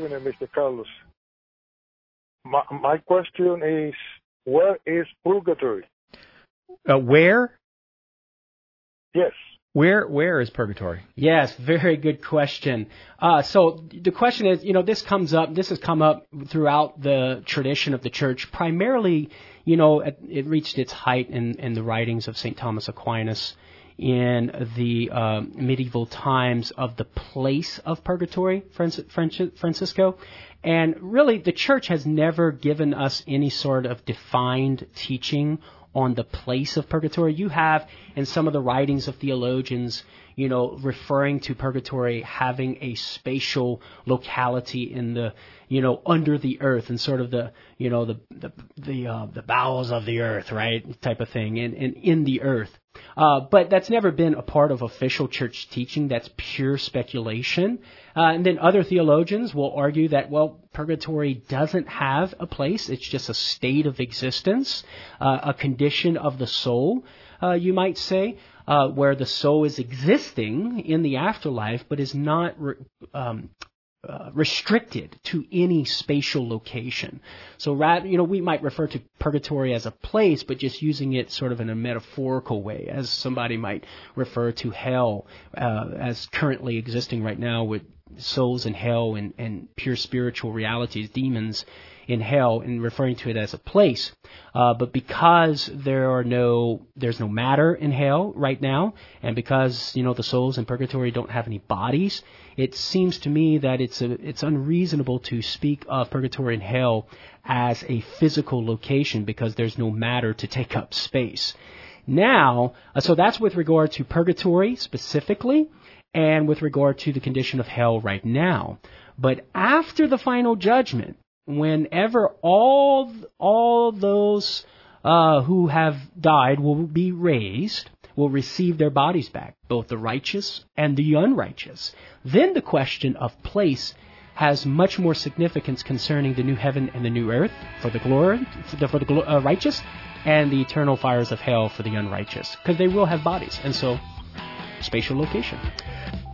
evening, Mr. Carlos. My question is, where is purgatory? Where? Yes. Where is purgatory? Yes, very good question. So the question is, this has come up throughout the tradition of the church. Primarily, it reached its height in the writings of St. Thomas Aquinas in the medieval times of the place of purgatory, Francisco. And really, the church has never given us any sort of defined teaching on the place of purgatory. You have in some of the writings of theologians, referring to purgatory having a spatial locality in the, under the earth and sort of the bowels of the earth, right, type of thing, and in the earth. But that's never been a part of official church teaching. That's pure speculation. And then other theologians will argue that, purgatory doesn't have a place. It's just a state of existence, a condition of the soul, you might say, where the soul is existing in the afterlife, but is not restricted to any spatial location. So, we might refer to purgatory as a place, but just using it sort of in a metaphorical way, as somebody might refer to hell as currently existing right now with souls in hell and pure spiritual realities, demons in hell, and referring to it as a place. But because there's no matter in hell right now, and because, the souls in purgatory don't have any bodies, it seems to me that it's unreasonable to speak of purgatory and hell as a physical location because there's no matter to take up space. Now, so that's with regard to purgatory specifically, and with regard to the condition of hell right now. But after the final judgment, whenever all those who have died will be raised, will receive their bodies back, both the righteous and the unrighteous, then the question of place has much more significance concerning the new heaven and the new earth for the righteous, and the eternal fires of hell for the unrighteous, because they will have bodies, and so spatial location.